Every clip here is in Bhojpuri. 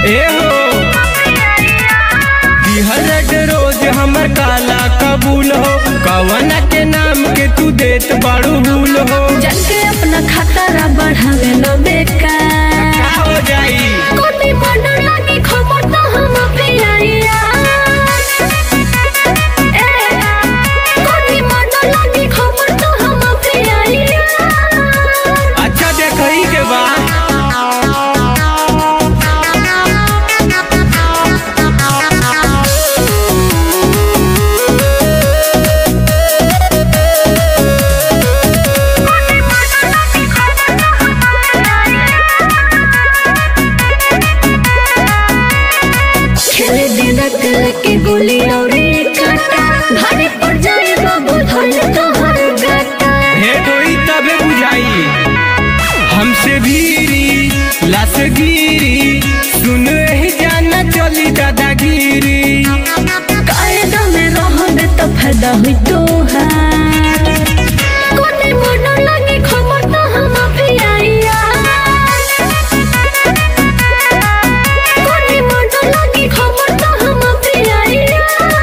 ए हो हर रोज हमर काला कबूल हो, कवन के नाम के तू देत बाड़ू भूल हो। जल के अपना खतरा बढ़ावे लो बेकार क्या हो जाई कोनी मन लागी खबर तो हम पियाइया कोनी मन लागी खबर तो हम पियाइया। अच्छा देखई के बा के गोली और काटा भारी पड़ जाए बाबू धोले तो हर गाटा हे डोई तबे बुझाई हमसे भीरी लासगिरी सुन ही जाना चली दादागिरी। कायदा में रहबे तो फायदा हुई तोहार कोने मन लागी खबर तो हम पियाइया कोने मन लागी खबर तो हम पियाइया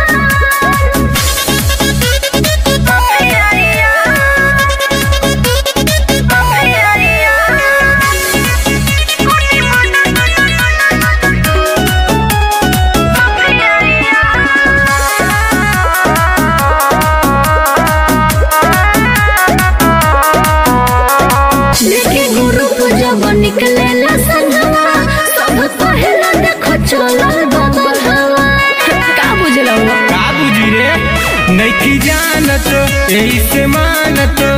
निकले ला संगवा सब पहला देखो चलल बाबा हवा का बुझलो का बुझी रे नहीं जानत यही से मानत